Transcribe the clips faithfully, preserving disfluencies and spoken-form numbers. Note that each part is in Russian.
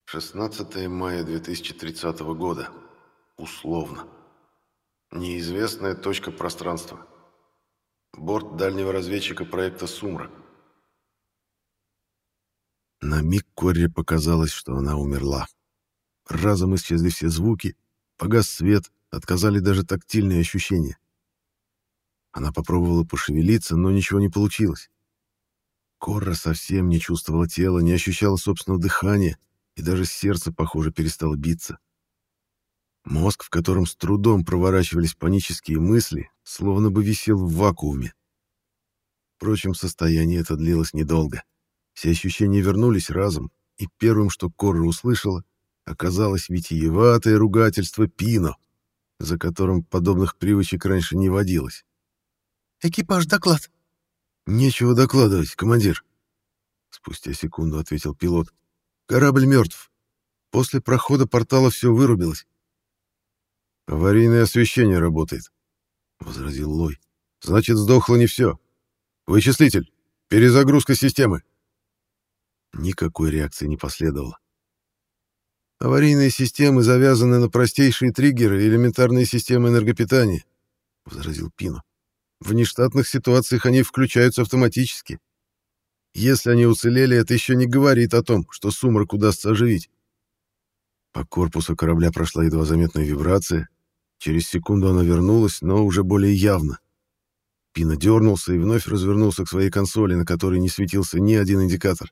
шестнадцатое мая две тысячи тридцатого года. Условно. Неизвестная точка пространства. Борт дальнего разведчика проекта «Сумрак». На миг Корре показалось, что она умерла. Разом исчезли все звуки, погас свет, отказали даже тактильные ощущения. Она попробовала пошевелиться, но ничего не получилось. Корра совсем не чувствовала тела, не ощущала собственного дыхания, и даже сердце, похоже, перестало биться. Мозг, в котором с трудом проворачивались панические мысли, словно бы висел в вакууме. Впрочем, состояние это длилось недолго. Все ощущения вернулись разом, и первым, что Корра услышала, оказалось витиеватое ругательство Пино, за которым подобных привычек раньше не водилось. «Экипаж, доклад!» «Нечего докладывать, командир», — спустя секунду ответил пилот. «Корабль мертв. После прохода портала все вырубилось». «Аварийное освещение работает», — возразил Лой. «Значит, сдохло не все. Вычислитель, перезагрузка системы». Никакой реакции не последовало. «Аварийные системы завязаны на простейшие триггеры и элементарные системы энергопитания», — возразил Пино. «В нештатных ситуациях они включаются автоматически. Если они уцелели, это еще не говорит о том, что сумрак удастся оживить». По корпусу корабля прошла едва заметная вибрация. Через секунду она вернулась, но уже более явно. Пино дернулся и вновь развернулся к своей консоли, на которой не светился ни один индикатор.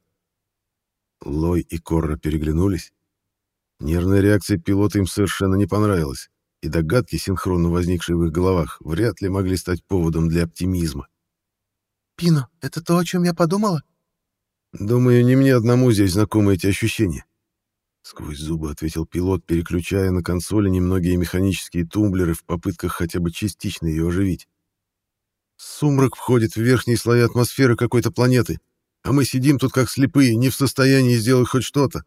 Лой и Корра переглянулись. Нервная реакция пилота им совершенно не понравилась, и догадки, синхронно возникшие в их головах, вряд ли могли стать поводом для оптимизма. «Пино, это то, о чем я подумала?» «Думаю, не мне одному здесь знакомы эти ощущения», — сквозь зубы ответил пилот, переключая на консоли немногие механические тумблеры в попытках хотя бы частично ее оживить. «Сумрак входит в верхние слои атмосферы какой-то планеты, а мы сидим тут как слепые, не в состоянии сделать хоть что-то».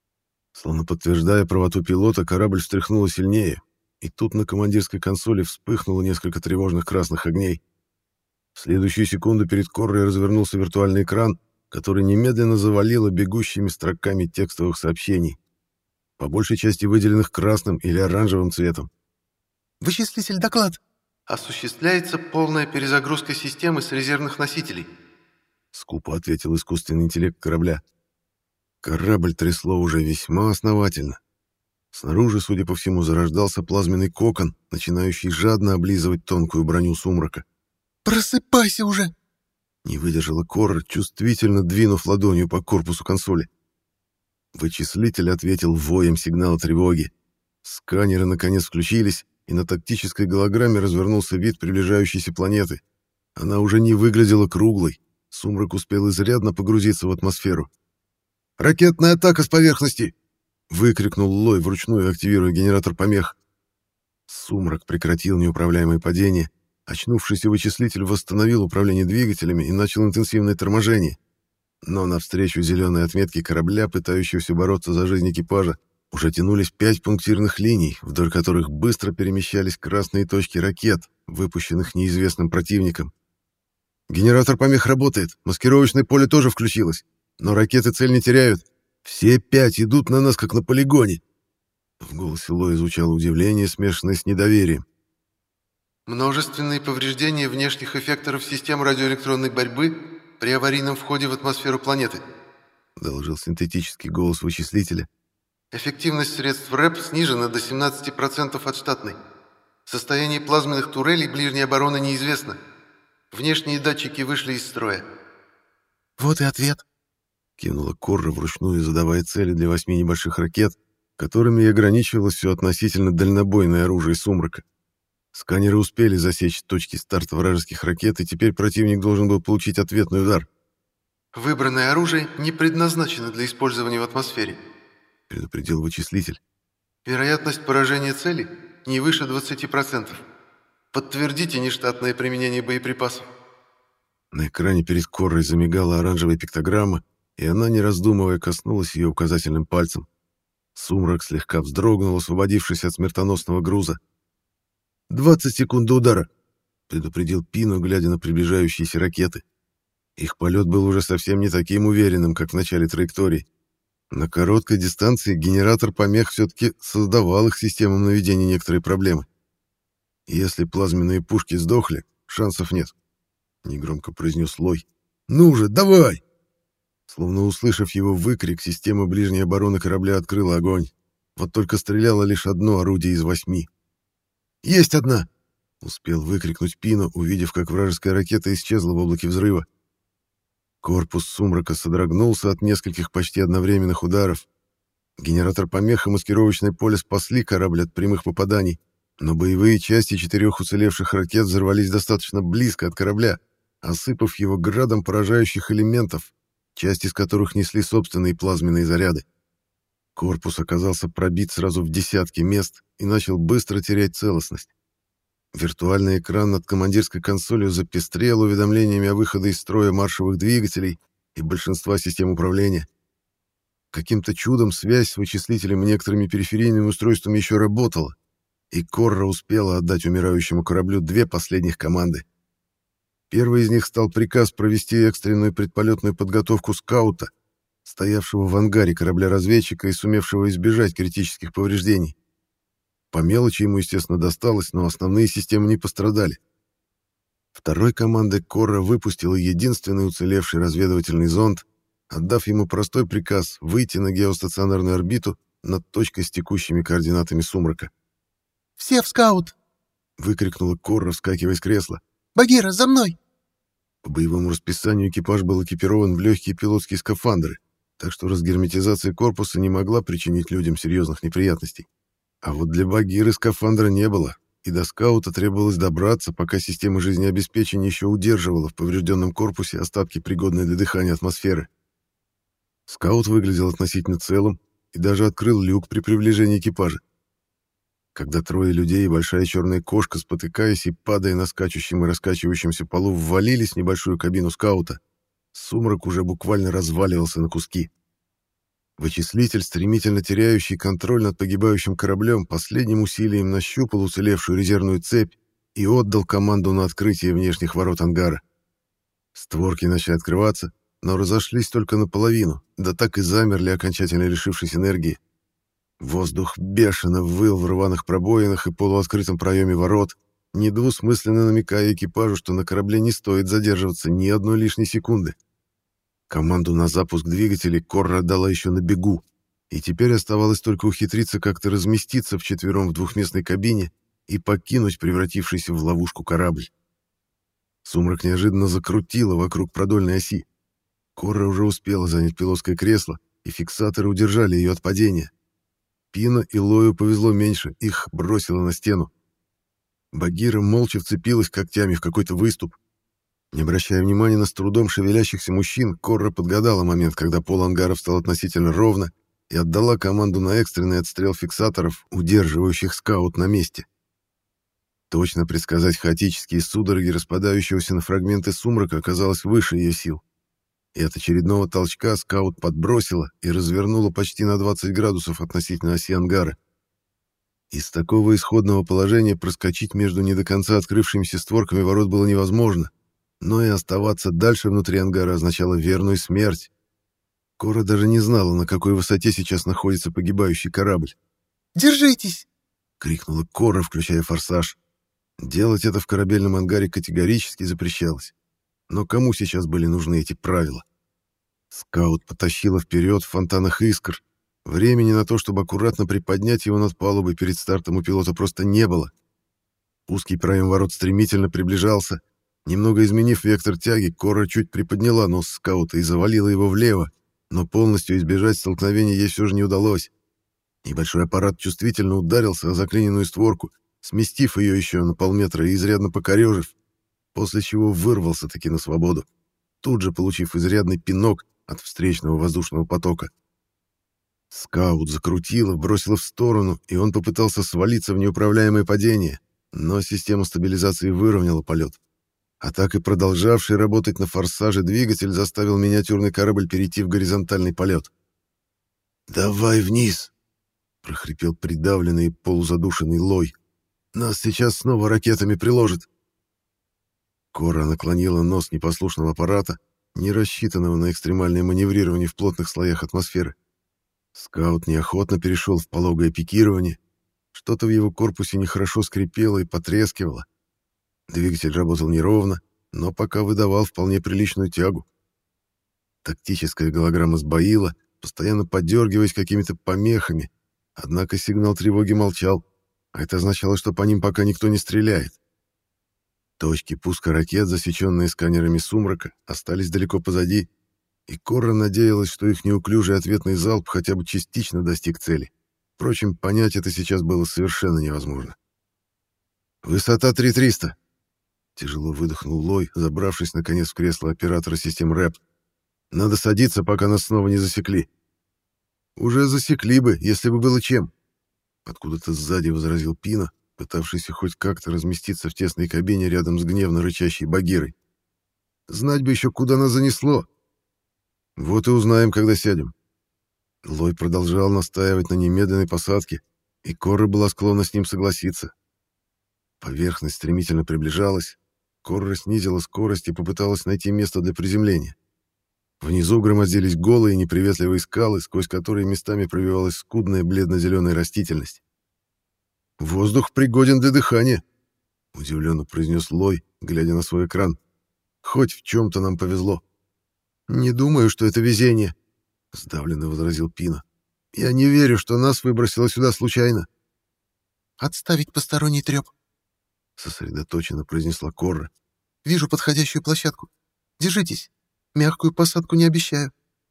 Словно подтверждая правоту пилота, корабль встряхнуло сильнее, и тут на командирской консоли вспыхнуло несколько тревожных красных огней. В следующую секунду перед Коррой развернулся виртуальный экран, который немедленно завалило бегущими строками текстовых сообщений, по большей части выделенных красным или оранжевым цветом. «Вычислитель, доклад!» «Осуществляется полная перезагрузка системы с резервных носителей», — скупо ответил искусственный интеллект корабля. Корабль трясло уже весьма основательно. Снаружи, судя по всему, зарождался плазменный кокон, начинающий жадно облизывать тонкую броню сумрака. «Просыпайся уже!» Не выдержала Корра, чувствительно двинув ладонью по корпусу консоли. Вычислитель ответил воем сигнала тревоги. Сканеры наконец включились, и на тактической голограмме развернулся вид приближающейся планеты. Она уже не выглядела круглой. Сумрак успел изрядно погрузиться в атмосферу. «Ракетная атака с поверхности!» — выкрикнул Лой, вручную активируя генератор помех. Сумрак прекратил неуправляемое падение. Очнувшийся вычислитель восстановил управление двигателями и начал интенсивное торможение. Но навстречу зеленой отметке корабля, пытающегося бороться за жизнь экипажа, уже тянулись пять пунктирных линий, вдоль которых быстро перемещались красные точки ракет, выпущенных неизвестным противником. «Генератор помех работает, маскировочное поле тоже включилось, но ракеты цель не теряют. Все пять идут на нас, как на полигоне». В голосе Лоя звучало удивление, смешанное с недоверием. «Множественные повреждения внешних эффекторов систем радиоэлектронной борьбы при аварийном входе в атмосферу планеты», — доложил синтетический голос вычислителя. «Эффективность средств РЭП снижена до семнадцати процентов от штатной. Состояние плазменных турелей ближней обороны неизвестно. Внешние датчики вышли из строя». «Вот и ответ», — кинула Корра вручную, задавая цели для восьми небольших ракет, которыми и ограничивалось все относительно дальнобойное оружие сумрака. Сканеры успели засечь точки старта вражеских ракет, и теперь противник должен был получить ответный удар. «Выбранное оружие не предназначено для использования в атмосфере», — предупредил вычислитель. «Вероятность поражения цели не выше двадцати процентов. Подтвердите нештатное применение боеприпасов». На экране перед Коррой замигала оранжевая пиктограмма, и она, не раздумывая, коснулась ее указательным пальцем. Сумрак слегка вздрогнул, освободившись от смертоносного груза. «Двадцать секунд до удара», — предупредил Пино, глядя на приближающиеся ракеты. Их полет был уже совсем не таким уверенным, как в начале траектории. На короткой дистанции генератор помех все-таки создавал их системам наведения некоторые проблемы. Если плазменные пушки сдохли, шансов нет, — негромко произнес Лой. «Ну же, давай!» Словно услышав его выкрик, система ближней обороны корабля открыла огонь. Вот только стреляло лишь одно орудие из восьми. «Есть одна!» — успел выкрикнуть Пино, увидев, как вражеская ракета исчезла в облаке взрыва. Корпус «Сумрака» содрогнулся от нескольких почти одновременных ударов. Генератор помех и маскировочное поле спасли корабль от прямых попаданий, но боевые части четырех уцелевших ракет взорвались достаточно близко от корабля, осыпав его градом поражающих элементов, часть из которых несли собственные плазменные заряды. Корпус оказался пробит сразу в десятки мест и начал быстро терять целостность. Виртуальный экран над командирской консолью запестрел уведомлениями о выходе из строя маршевых двигателей и большинства систем управления. Каким-то чудом связь с вычислителем и некоторыми периферийными устройствами еще работала, и Корра успела отдать умирающему кораблю две последних команды. Первой из них стал приказ провести экстренную предполетную подготовку скаута, стоявшего в ангаре корабля-разведчика и сумевшего избежать критических повреждений. По мелочи ему, естественно, досталось, но основные системы не пострадали. Второй командой Корра выпустила единственный уцелевший разведывательный зонд, отдав ему простой приказ выйти на геостационарную орбиту над точкой с текущими координатами «Сумрака». «Все в скаут!» — выкрикнула Корра, вскакивая с кресла. «Багира, за мной!» По боевому расписанию экипаж был экипирован в легкие пилотские скафандры, так что разгерметизация корпуса не могла причинить людям серьезных неприятностей. А вот для Багиры скафандра не было, и до скаута требовалось добраться, пока система жизнеобеспечения еще удерживала в поврежденном корпусе остатки пригодной для дыхания атмосферы. Скаут выглядел относительно целым и даже открыл люк при приближении экипажа. Когда трое людей и большая черная кошка, спотыкаясь и падая на скачущем и раскачивающемся полу, ввалились в небольшую кабину скаута, «Сумрак» уже буквально разваливался на куски. Вычислитель, стремительно теряющий контроль над погибающим кораблем, последним усилием нащупал уцелевшую резервную цепь и отдал команду на открытие внешних ворот ангара. Створки начали открываться, но разошлись только наполовину, да так и замерли, окончательно лишившись энергии. Воздух бешено выл в рваных пробоинах и полуоткрытом проеме ворот, недвусмысленно намекая экипажу, что на корабле не стоит задерживаться ни одной лишней секунды. Команду на запуск двигателей Корра дала еще на бегу, и теперь оставалось только ухитриться как-то разместиться вчетвером в двухместной кабине и покинуть превратившийся в ловушку корабль. «Сумрак» неожиданно закрутило вокруг продольной оси. Корра уже успела занять пилотское кресло, и фиксаторы удержали ее от падения. Пино и Лою повезло меньше, их бросило на стену. Багира молча вцепилась когтями в какой-то выступ. Не обращая внимания на с трудом шевелящихся мужчин, Корра подгадала момент, когда пол ангара встал относительно ровно, и отдала команду на экстренный отстрел фиксаторов, удерживающих скаут на месте. Точно предсказать хаотические судороги распадающегося на фрагменты «Сумрака» оказалось выше ее сил. И от очередного толчка скаут подбросило и развернуло почти на двадцать градусов относительно оси ангара. Из такого исходного положения проскочить между не до конца открывшимися створками ворот было невозможно, но и оставаться дальше внутри ангара означало верную смерть. Корра даже не знала, на какой высоте сейчас находится погибающий корабль. «Держитесь!» — крикнула Корра, включая форсаж. Делать это в корабельном ангаре категорически запрещалось. Но кому сейчас были нужны эти правила? Скаут потащила вперед в фонтанах искр. Времени на то, чтобы аккуратно приподнять его над палубой перед стартом, у пилота просто не было. Узкий проем ворот стремительно приближался. Немного изменив вектор тяги, Корра чуть приподняла нос скаута и завалила его влево, но полностью избежать столкновения ей все же не удалось. Небольшой аппарат чувствительно ударился о заклиненную створку, сместив ее еще на полметра и изрядно покорежив, после чего вырвался-таки на свободу, тут же получив изрядный пинок от встречного воздушного потока. Скаут закрутило, бросило в сторону, и он попытался свалиться в неуправляемое падение, но система стабилизации выровняла полет. А так и продолжавший работать на форсаже двигатель заставил миниатюрный корабль перейти в горизонтальный полет. «Давай вниз!» — прохрипел придавленный и полузадушенный Лой. «Нас сейчас снова ракетами приложит!» Корра наклонила нос непослушного аппарата, не рассчитанного на экстремальное маневрирование в плотных слоях атмосферы. Скаут неохотно перешел в пологое пикирование. Что-то в его корпусе нехорошо скрипело и потрескивало. Двигатель работал неровно, но пока выдавал вполне приличную тягу. Тактическая голограмма сбоила, постоянно подергиваясь какими-то помехами, однако сигнал тревоги молчал, а это означало, что по ним пока никто не стреляет. Точки пуска ракет, засеченные сканерами сумрака, остались далеко позади, и Корра надеялась, что их неуклюжий ответный залп хотя бы частично достиг цели. Впрочем, понять это сейчас было совершенно невозможно. «Высота три тысячи триста!» Тяжело выдохнул Лой, забравшись наконец в кресло оператора систем рэп. «Надо садиться, пока нас снова не засекли». «Уже засекли бы, если бы было чем!» Откуда-то сзади возразил Пина, пытавшийся хоть как-то разместиться в тесной кабине рядом с гневно рычащей Багирой. «Знать бы еще, куда нас занесло!» «Вот и узнаем, когда сядем». Лой продолжал настаивать на немедленной посадке, и Корра была склонна с ним согласиться. Поверхность стремительно приближалась. Корра снизила скорость и попыталась найти место для приземления. Внизу громоздились голые неприветливые скалы, сквозь которые местами пробивалась скудная бледно-зеленая растительность. «Воздух пригоден для дыхания», — удивленно произнес Лой, глядя на свой экран. «Хоть в чем-то нам повезло». «Не думаю, что это везение», — сдавленно возразил Пина. «Я не верю, что нас выбросило сюда случайно». «Отставить посторонний треп», — сосредоточенно произнесла Корра. «Вижу подходящую площадку. Держитесь. Мягкую посадку не обещаю.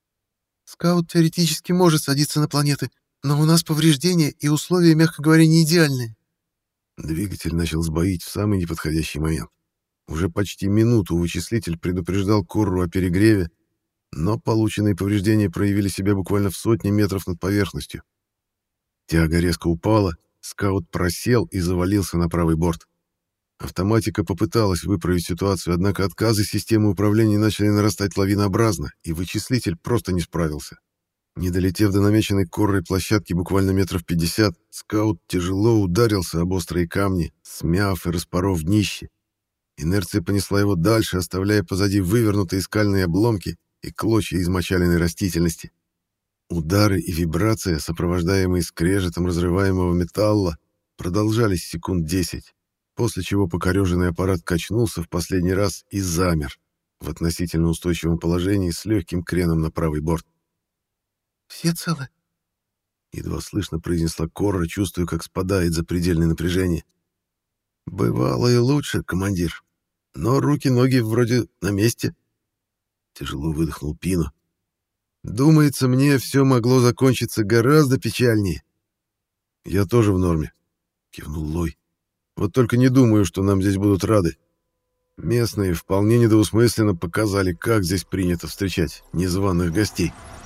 Скаут теоретически может садиться на планеты, но у нас повреждения и условия, мягко говоря, не идеальные». Двигатель начал сбоить в самый неподходящий момент. Уже почти минуту вычислитель предупреждал Корру о перегреве, но полученные повреждения проявили себя буквально в сотни метров над поверхностью. Тяга резко упала, скаут просел и завалился на правый борт. Автоматика попыталась выправить ситуацию, однако отказы системы управления начали нарастать лавинообразно, и вычислитель просто не справился. Не долетев до намеченной Коррой площадки буквально метров пятьдесят, скаут тяжело ударился об острые камни, смяв и распоров днище. Инерция понесла его дальше, оставляя позади вывернутые скальные обломки и клочья измочаленной растительности. Удары и вибрация, сопровождаемые скрежетом разрываемого металла, продолжались секунд десять, после чего покореженный аппарат качнулся в последний раз и замер в относительно устойчивом положении с легким креном на правый борт. «Все целы?» — едва слышно произнесла Корра, чувствуя, как спадает запредельное напряжение. «Бывало и лучше, командир. Но руки-ноги вроде на месте». Тяжело выдохнул Пино. «Думается, мне все могло закончиться гораздо печальнее». «Я тоже в норме», — кивнул Лой. «Вот только не думаю, что нам здесь будут рады. Местные вполне недвусмысленно показали, как здесь принято встречать незваных гостей».